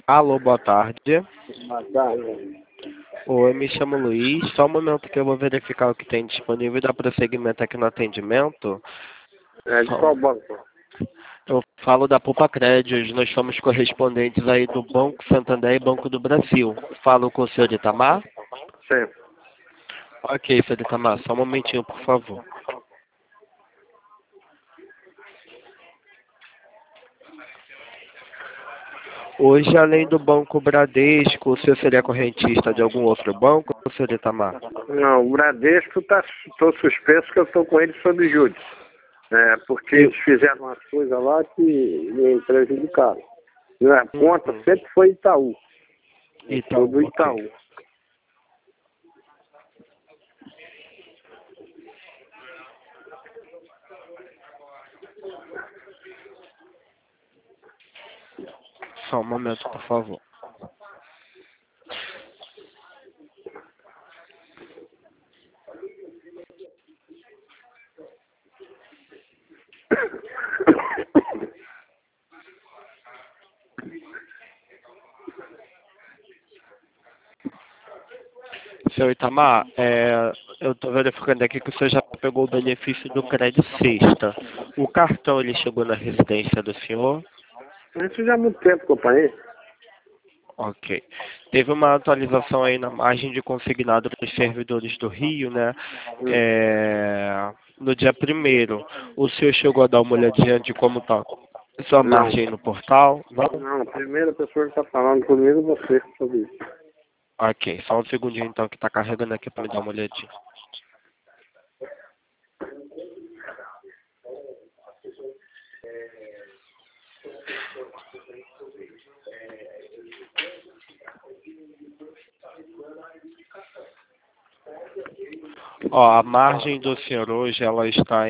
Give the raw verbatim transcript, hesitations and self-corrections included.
Alô, boa tarde. Boa tarde. Oi, me chamo Luiz. Só um momento que eu vou verificar o que tem disponível e dar prosseguimento aqui no atendimento. É de qual banco? Eu falo da Poupa Créditos. Nós somos correspondentes aí do Banco Santander e Banco do Brasil. Falo com o senhor Itamar? Sim. Ok, senhor Itamar. Só um momentinho, por favor. Hoje, além do Banco Bradesco, o senhor seria correntista de algum outro banco, senhor Itamar? Não, o Bradesco tá, tô suspenso que eu estou com ele sob júdice. É, porque eles fizeram umas coisas lá que me prejudicaram. Minha conta Uhum. sempre foi Itaú. Itaú, Do Itaú. ok. Só um momento, por favor. Senhor Itamar, é, eu estou verificando aqui que o senhor já pegou o benefício do crédito sexta. O cartão, ele chegou na residência do senhor? Isso já há muito tempo que eu parei. Ok. Teve uma atualização aí na margem de consignado dos servidores do Rio, né? Hum. É, no dia primeiro. O senhor chegou a dar uma olhadinha de como está sua Não. margem no portal? Não? Não, a primeira pessoa que está falando comigo é você sobre isso. Ok. Só um segundinho então que está carregando aqui para me dar uma olhadinha. Ó, a margem do senhor hoje, ela está